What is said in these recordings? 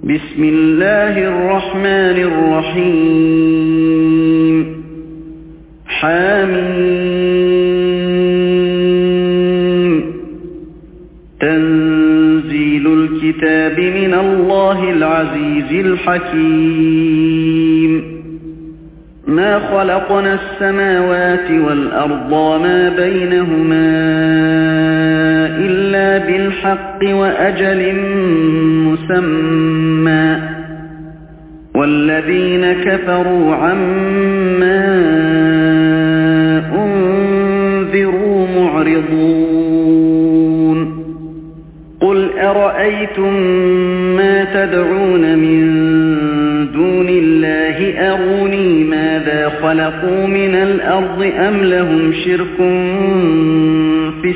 بسم الله الرحمن الرحيم حميم تنزيل الكتاب من الله العزيز الحكيم ما خلقنا السماوات والأرض وما بينهما إلا بالحق وأجل مسمى والذين كفروا عما أنذروا معرضون قل أرأيتم ما تدعون من دون الله أروني ماذا خلقوا من الأرض أم لهم شرك في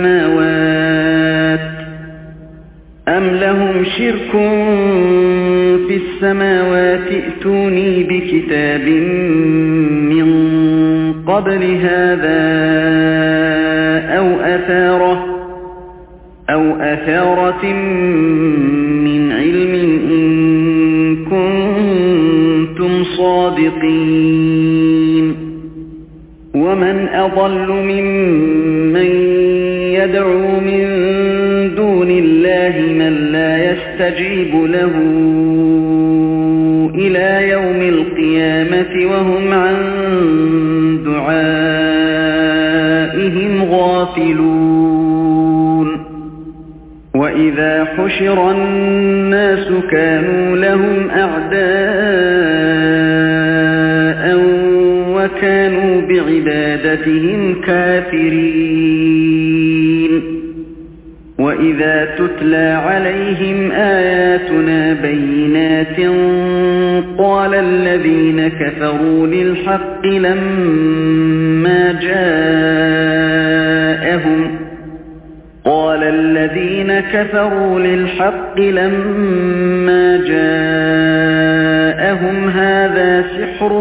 السماوات ائتوني بكتاب من قبل هذا أو أثارة من علم إن كنتم صادقين ومن أضل ممن يدعو من دون الله من لا يستجيب له إلى يوم القيامة وهم عن دعائهم غافلون وإذا حشر الناس كانوا لهم أعداء وكانوا بعبادتهم كافرين وإذا تتلى عليهم آياتنا بينات قال الذين كفروا للحق لما جاءهم هذا سحر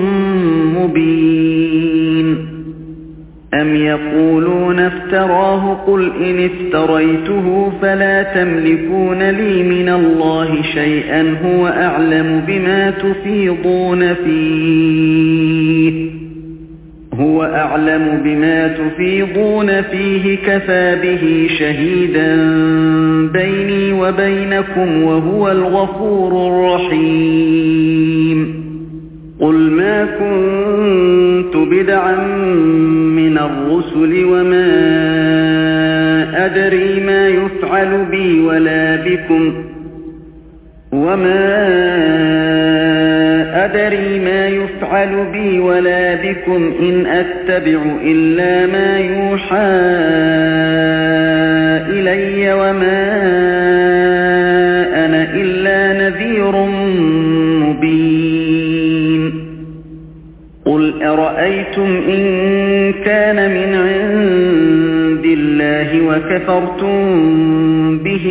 مبين أم يقولون افتراه قل إن افتريته فلا تملكون لي من الله شيئا هو أعلم بما تفيضون فيه كفى به شهيدا بيني وبينكم وهو الغفور الرحيم قل ما كنت بدعا من الرسل وما أدري ما يفعل بي ولا بكم إن أتبع إلا ما يوحى إلي وما أنا إلا نذير مبين قل أرأيتم إن كان من عند الله وكفرتم به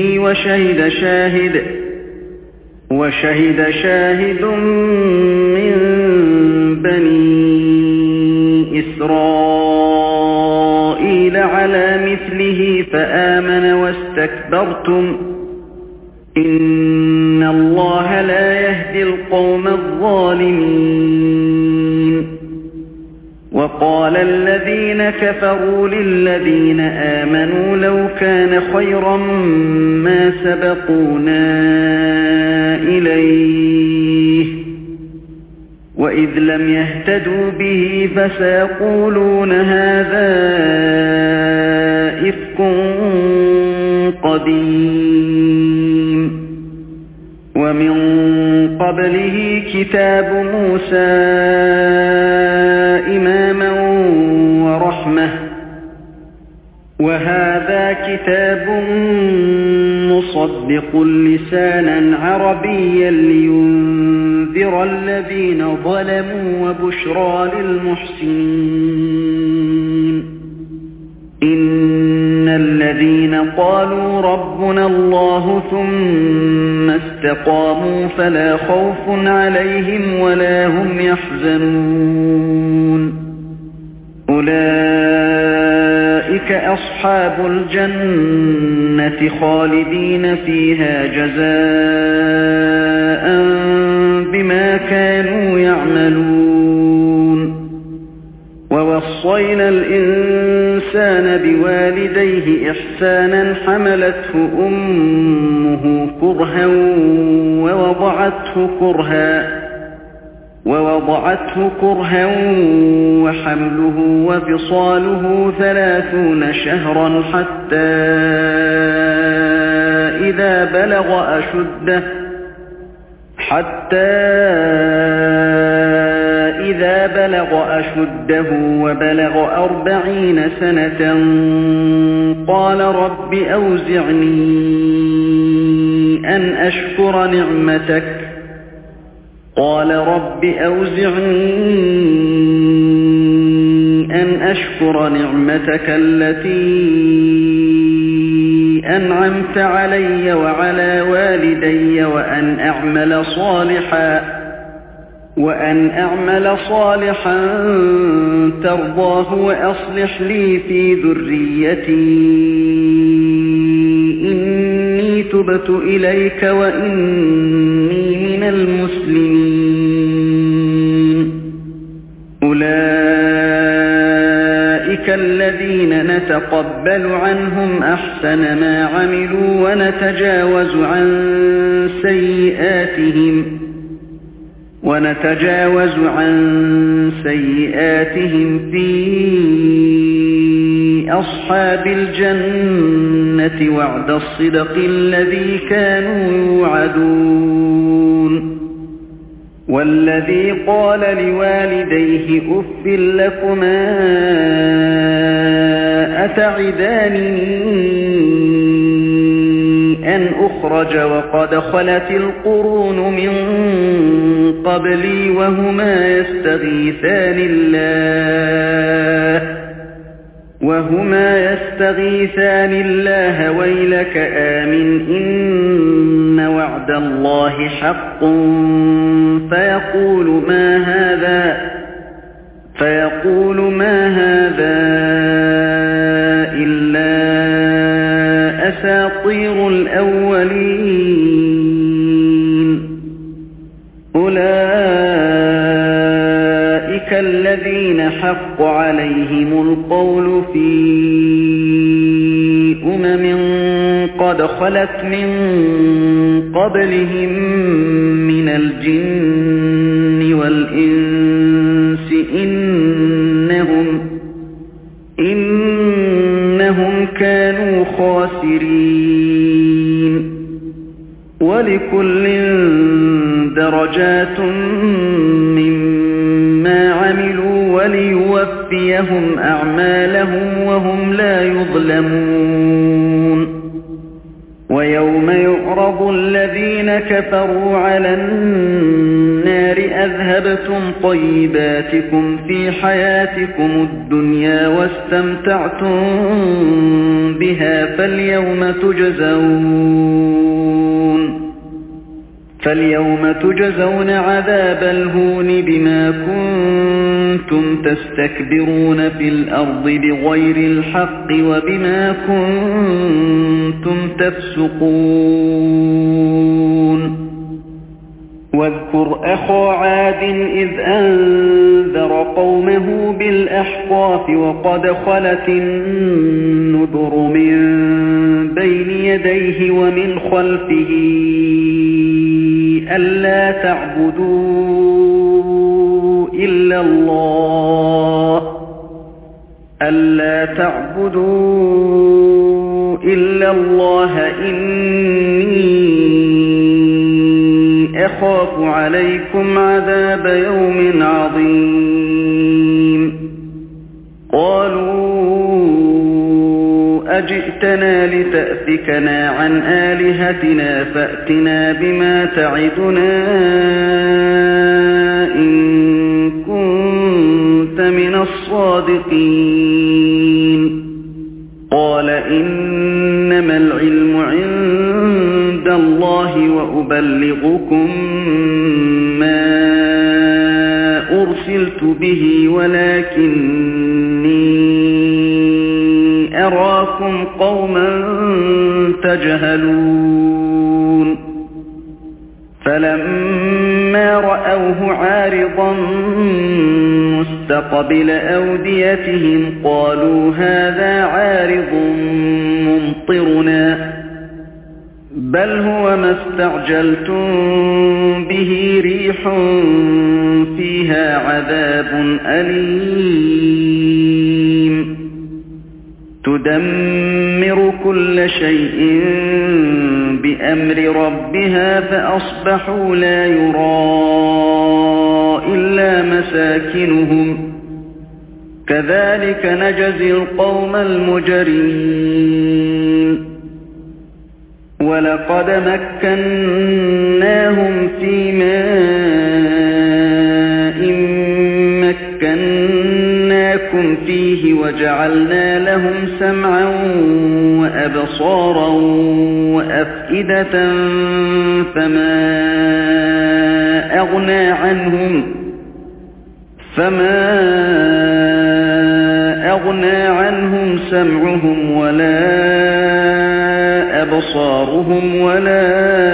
وشهد شاهد من بني إسرائيل على مثله فآمن واستكبرتم إن الله لا يهدي القوم الظالمين وقال الذين كفروا للذين آمنوا لو كان خيرا ما سبقونا إليه وإذ لم يهتدوا به فسيقولون هذا إفك قديم ومن قبله كتاب موسى إماما ورحمة وهذا كتاب مصدق لسانا عربيا لينذر الذين ظلموا وبشرى للمحسنين إن الذين قالوا ربنا الله ثم استقاموا فلا خوف عليهم ولا هم يحزنون أولئك أصحاب الجنة خالدين فيها جزاء وَوَصَّيْنَا الْإِنسَانَ بِوَالِدَيْهِ إِحْسَانًا حَمَلَتْهُ أُمُّهُ كُرْهًا وَوَضَعَتْهُ كُرْهًا وَحَمْلُهُ وَفِصَالُهُ 30 شهرا حتى إذا بلغ أشده وبلغ 40 سنة قال رب أوزعني أن أشكر نعمتك التي أنعمت علي وعلى والدي وأن أعمل صالحا ترضاه وأصلح لي في ذريتي إني تبت إليك وإني من المسلمين أولئك الذين نتقبل عنهم أحسن ما عملوا ونتجاوز عن سيئاتهم في أصحاب الجنة وعد الصدق الذي كانوا يوعدون والذي قال لوالديه أف لكما أتعدانني أن أخرج وقد خلت القرون من قبلي وهما يستغيثان الله ويلك آمن إن وعد الله حق فيقول ما هذا إلا أساطير الأولين أولئك الذين حق عليهم القول في قد خلت من قبلهم من الجن والإنس إنهم كانوا خاسرين ولكل درجات مما عملوا وليوفيهم أعمالهم وهم لا يظلمون ويوم يعرض الذين كفروا على النار أذهبتم طيباتكم في حياتكم الدنيا واستمتعتم بها فاليوم تجزون عذاب الهون بما كنتم تستكبرون في الأرض بغير الحق وبما كنتم تفسقون واذكر أخا عاد إذ أنذر قومه بالأحقاف وقد خلت النذر من بين يديه ومن خلفه ألا تعبدوا إلا الله إني أخاف عليكم عذاب يوم عظيم قالوا أجئتنا لتأفكنا عن آلهتنا فأتنا بما تعدنا إن كنت من الصادقين قال إنما العلم عند الله وأبلغكم ما أرسلت به ولكني أراكم قوما تجهلون فلما رأوه عارضا مستقبل أوديتهم قالوا هذا عارض ممطرنا بل هو ما استعجلتم به ريح فيها عذاب أليم تدمر كل شيء بأمر ربها فأصبحوا لا يرى إلا مساكنهم كذلك نجزي القوم المجرمين ولقد مكناهم في ماء مكناكم فيه وجعلنا لهم سمعا وأبصارا وأفئدة فما أغنى عنهم سمعهم ولا أبصارهم ولا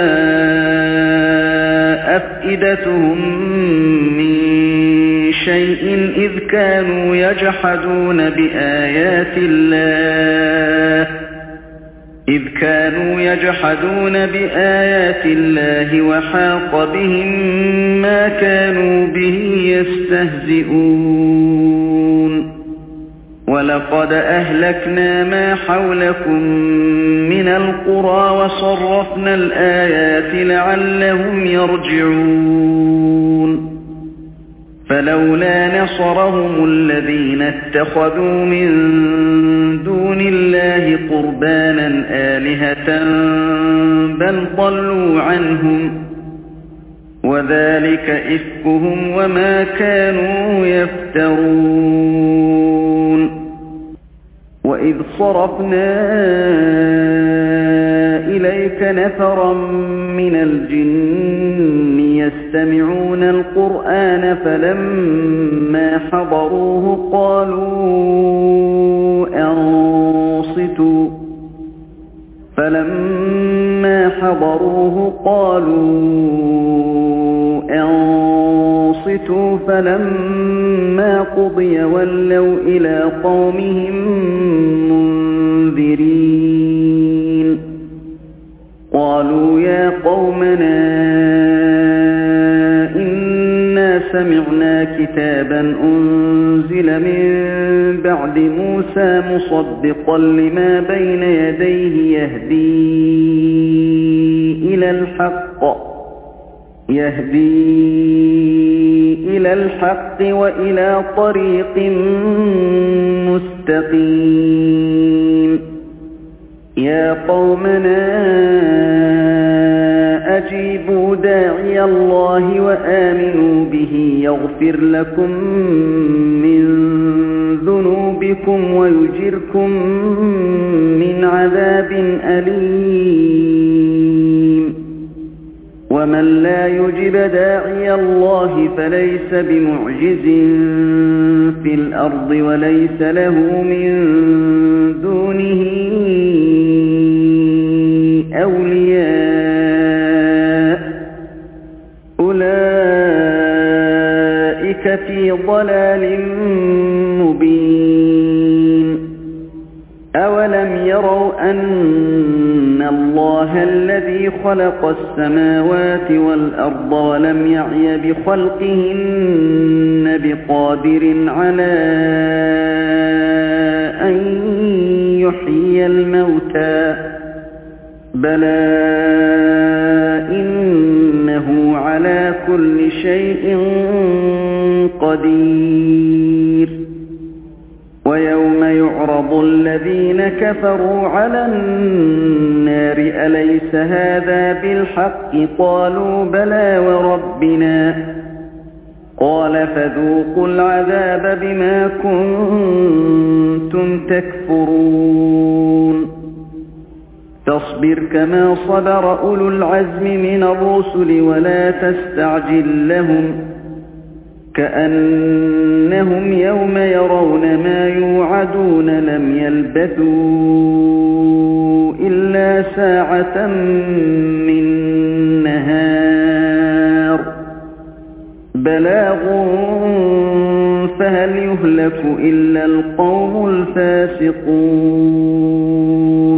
أفئدتهم من شيء إذ كانوا يجحدون بآيات الله وحاق بهم ما كانوا به يستهزئون ولقد أهلكنا ما حولكم من القرى وصرفنا الآيات لعلهم يرجعون فلولا نصرهم الذين اتخذوا من دون الله قربانا آلهة بل ضلوا عنهم وذلك إفكهم وما كانوا يفترون وإذ صرفنا إليك نفرا من الجن يستمعون القرآن فلما حضروه قالوا أنصتوا فلما قضي ولوا إلى قومهم منذرين قالوا يا قومنا إنا سمعنا كتابا أنزل من بعد موسى مصدقا لما بين يديه يهدي إلى الحق وإلى طريق مستقيم يا قومنا أجيبوا داعي الله وآمنوا به يغفر لكم من ذنوبكم ويجركم من عذاب أليم ومن لا يجب داعي الله فليس بمعجز في الأرض وليس له من دونه أولياء أولئك في ضلال مبين أولم يروا أن الله الذي خلق السماوات والأرض ولم يعي بخلقهن بقادر على أن يحيي الموتى بلى إنه على كل شيء قدير ويوم يعرض الذين كفروا على النار أليس هذا بالحق قالوا بلى وربنا قال فذوقوا العذاب بما كنتم تكفرون فاصبر كما صبر أولو العزم من الرسل ولا تستعجل لهم كأنهم يوم يرون ما يوعدون لم يلبثوا إلا ساعة من نهار بلاغ فهل يهلك إلا القوم الفاسقون